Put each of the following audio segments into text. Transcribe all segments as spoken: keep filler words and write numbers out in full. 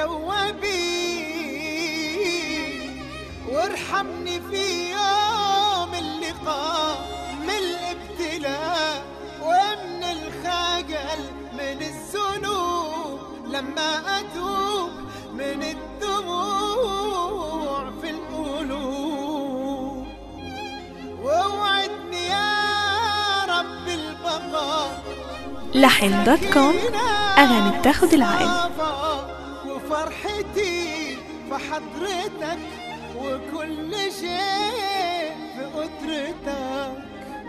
توبي وارحمني في يوم اللقاء من الابتلاء ومن الخجل من الذنوب لما أتوب من الدموع في القلوب. ووعدني يا رب البقاء لحن دوت كوم، أغاني بتاخد العقل. وفرحتي في حضرتك وكل شيء في قدرتك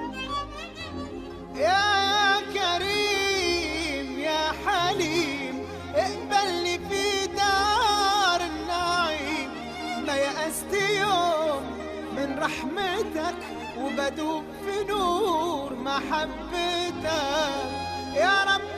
يا كريم يا حليم. اقبلني في دار النعيم، ما يأست يوم من رحمتك وبدوب في نور محبتك يا رب.